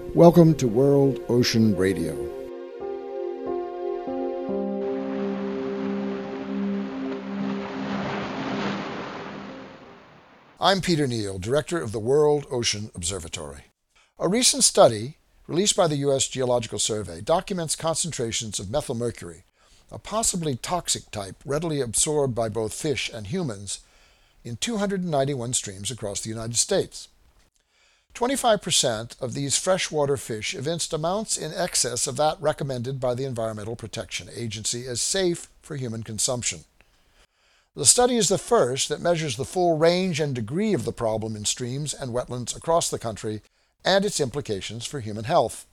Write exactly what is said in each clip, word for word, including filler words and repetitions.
Welcome to World Ocean Radio. I'm Peter Neal, Director of the World Ocean Observatory. A recent study, released by the U S Geological Survey, documents concentrations of methylmercury, a possibly toxic type readily absorbed by both fish and humans, in two hundred ninety-one streams across the United States. twenty-five percent of these freshwater fish evinced amounts in excess of that recommended by the Environmental Protection Agency as safe for human consumption. The study is the first that measures the full range and degree of the problem in streams and wetlands across the country and its implications for human health.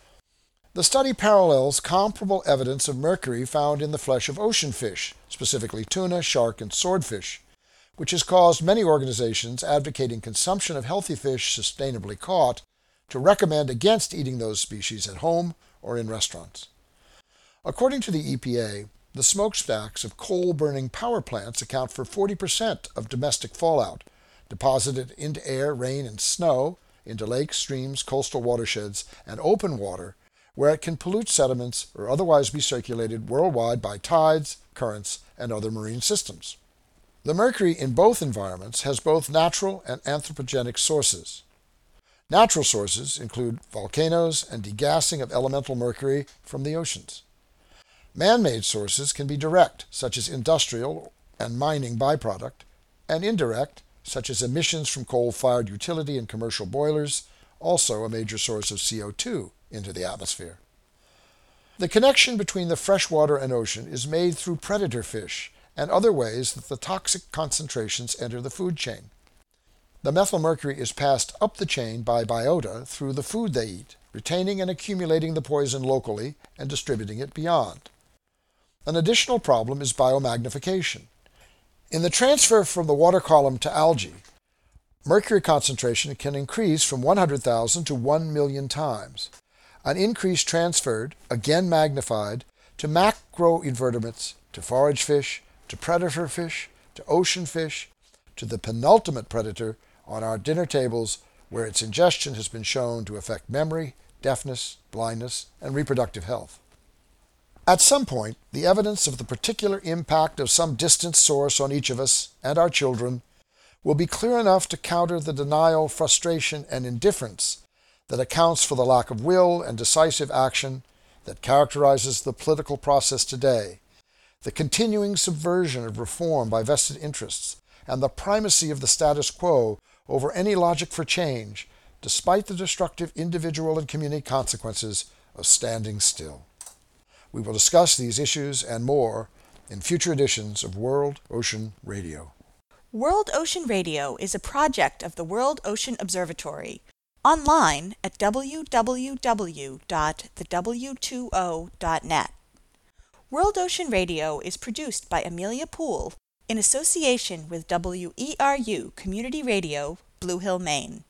The study parallels comparable evidence of mercury found in the flesh of ocean fish, specifically tuna, shark, and swordfish, which has caused many organizations advocating consumption of healthy fish sustainably caught to recommend against eating those species at home or in restaurants. According to the E P A, the smokestacks of coal-burning power plants account for forty percent of domestic fallout, deposited into air, rain, and snow, into lakes, streams, coastal watersheds, and open water, where it can pollute sediments or otherwise be circulated worldwide by tides, currents, and other marine systems. The mercury in both environments has both natural and anthropogenic sources. Natural sources include volcanoes and degassing of elemental mercury from the oceans. Man-made sources can be direct, such as industrial and mining byproduct, and indirect, such as emissions from coal-fired utility and commercial boilers, also a major source of C O two into the atmosphere. The connection between the freshwater and ocean is made through predator fish and other ways that the toxic concentrations enter the food chain. The methylmercury is passed up the chain by biota through the food they eat, retaining and accumulating the poison locally and distributing it beyond. An additional problem is biomagnification. In the transfer from the water column to algae, mercury concentration can increase from one hundred thousand to one million times. An increase transferred, again magnified, to macroinvertebrates, to forage fish, to predator fish, to ocean fish, to the penultimate predator on our dinner tables, where its ingestion has been shown to affect memory, deafness, blindness, and reproductive health. At some point, the evidence of the particular impact of some distant source on each of us and our children will be clear enough to counter the denial, frustration, and indifference that accounts for the lack of will and decisive action that characterizes the political process today, the continuing subversion of reform by vested interests, and the primacy of the status quo over any logic for change, despite the destructive individual and community consequences of standing still. We will discuss these issues and more in future editions of World Ocean Radio. World Ocean Radio is a project of the World Ocean Observatory, online at w w w dot the w two o dot net. World Ocean Radio is produced by Amelia Poole in association with W E R U Community Radio, Blue Hill, Maine.